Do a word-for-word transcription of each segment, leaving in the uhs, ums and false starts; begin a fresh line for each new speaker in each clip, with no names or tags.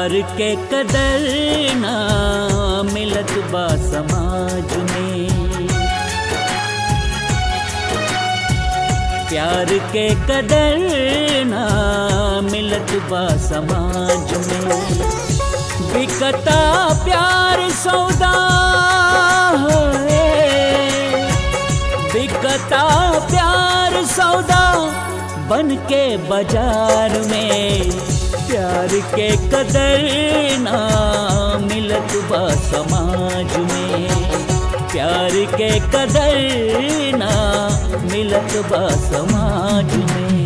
प्यार के कदर ना मिलत बा समाज में। प्यार के कदर ना मिलत बा समाज में। बिकता प्यार सौदा है, बिकता प्यार सौदा बन के बाजार में। प्यार के कदर ना मिलत बा समाज में। प्यार के कदर ना मिलत बा समाज में।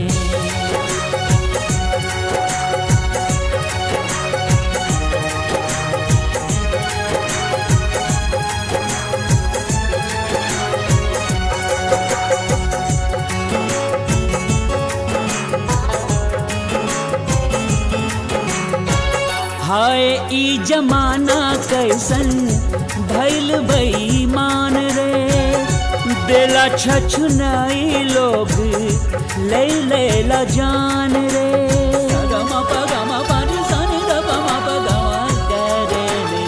हाय ई जमाना कैसन भइल बेईमान रे। देला छछुनाई लोग ले लेला जान रे। गमा पगमा पानी सन गमा पगमा करे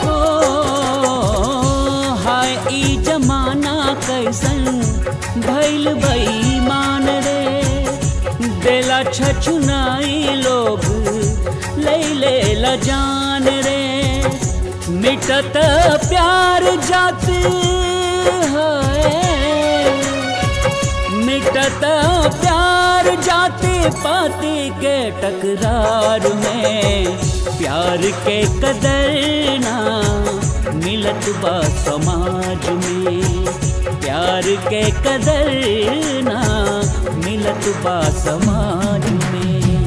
हो। हाय ई जमाना कैसन भइल बेईमान रे। देला छछुनाई लोग ले ले जान रे। मिटत प्यार जाती है, मिटत प्यार जाती पाती के टकरार में। प्यार के कदर ना मिलत बा समाज में। प्यार के कदर ना मिलत बा समाज में।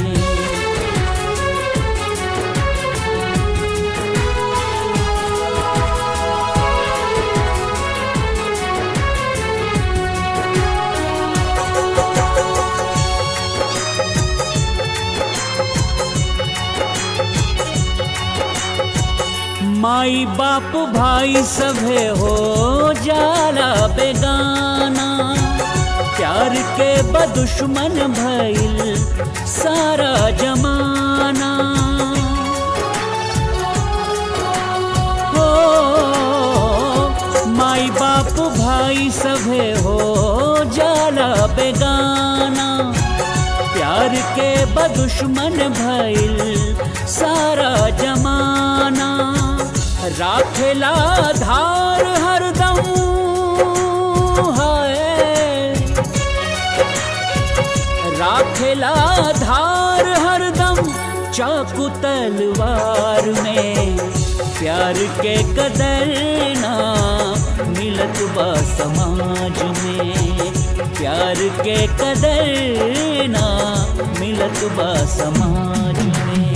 माई बाप भाई सभे हो जाला बेगाना। प्यार के बदुश्मन भइल सारा जमाना। हो माई बाप भाई सभे हो जाला बेगाना। प्यार के बदुश्मन भइल सारा जमाना। राखेला धार हरदम है, राखेला धार हरदम चाकू तलवार में। प्यार के कदर ना मिलत बा समाज में। प्यार के कदर ना मिलत बा समाज में।